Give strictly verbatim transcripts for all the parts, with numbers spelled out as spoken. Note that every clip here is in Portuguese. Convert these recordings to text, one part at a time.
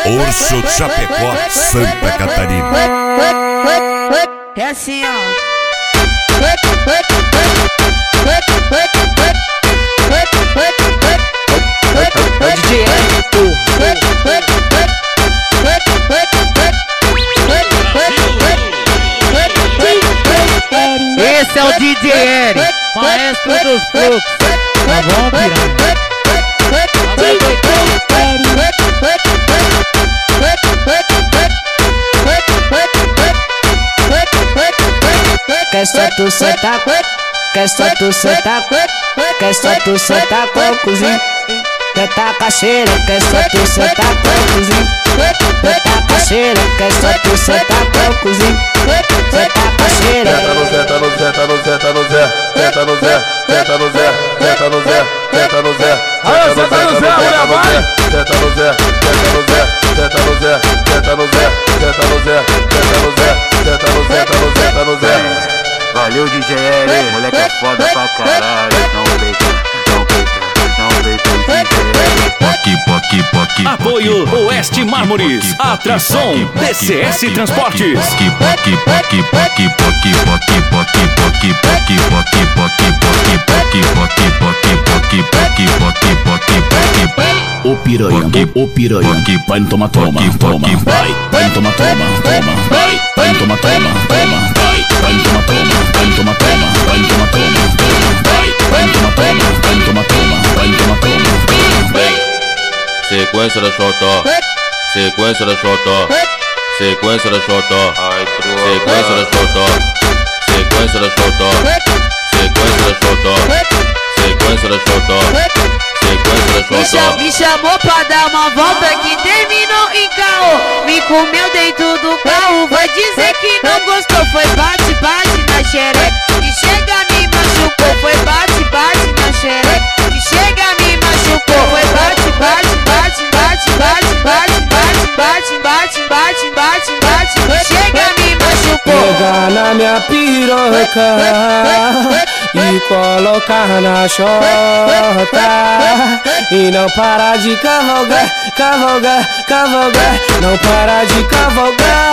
Urso Chapecó, Santa Catarina. É assim, ó. É o D J L. Esse é o D J L, maestro dos fluxos. Tá bom, piranha? Quer só tu sentar, quer só tu sentar, quer só tu sentar com o cozinho. Quer tacar xereca, quer só tu sentar com o cozinho. Quer tacar xereca, quer só tu sentar com o cozinho. Quer tacar xereca. Senta no Zé, senta no Zé, senta no Zé, senta no Zé, senta no Zé, senta no Zé, senta no Zé, senta no Zé, senta no Zé, senta no Zé, senta no Zé, senta no Zé, senta no Zé, senta no Zé, senta no Zé, senta no Zé, senta no Zé. Valeu, D J L, moleque é foda pra caralho. Não peita, não peita, não peita, D J L. Poque, poque, poque. Apoio Oeste Mármores, Atração, D C S Transportes. Poque, poque, poque, poque, poque, poque, poque, poque, poque, poque, poque, poque, poque, poque, poque, poque, poque, poque, poque. O piranha, o piranha, vai no toma, toma, toma, vai, vai no toma, toma, toma, vai, vai no toma, toma, toma, vai, vai no toma, toma, vai no toma, toma, vai no toma, toma, toma, vai, vai no toma, toma, vai no toma, toma, vai no toma, toma, vai. Sequência da Xotó, sequência da Xotó, sequência da Xotó, sequência da Xotó, sequência da Xotó, sequência da Xotó, sequência da Xotó, sequência da Xotó. Me chamou pra dar uma volta que terminou em caô. Me comeu dentro do carro, vai dizer que não gostou. Foi bate, bate na xereca, que chega me machucou. Foi bate, bate na xereca, que chega me machucou. Foi bate, bate, bate, bate, bate, bate, bate, bate, bate, bate, bate, bate, chega me machucou. Pegar na minha piroca e colocar na chota e não parar de cavalgar, cavalgar, cavalgar. Não parar de cavalgar,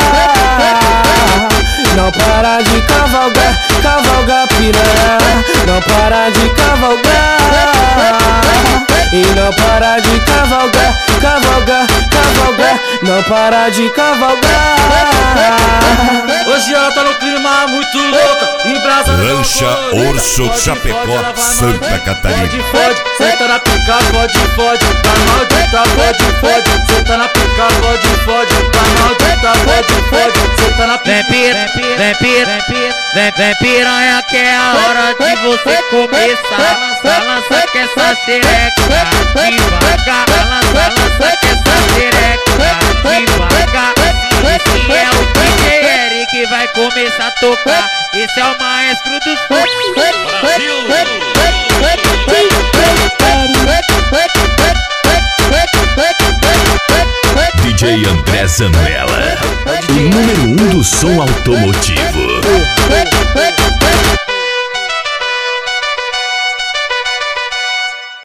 não parar de cavalgar, cavalgar piranha. Não parar de cavalgar e não parar de cavalgar, cavalgar, cavalgar. Não parar de cavalgar. Hoje ela tá no clima muito louca, embrasa no Lancha Urso Chapecó, Santa Catarina. Fode, fode, senta na pica, fode, fode, tá maldita, fode, fode, senta na pica, fode, fode, tá maldita, fode, fode, senta na pica. Vem pira, vem pira, vem, vem piranha que é a hora de você começar. Lança, lança que essa xereca devagar, lança, lança que essa xereca devagar. Esse é o D J L que vai começar a tocar. Esse é o maestro dos D J André Zanuela, o número um do som automotivo.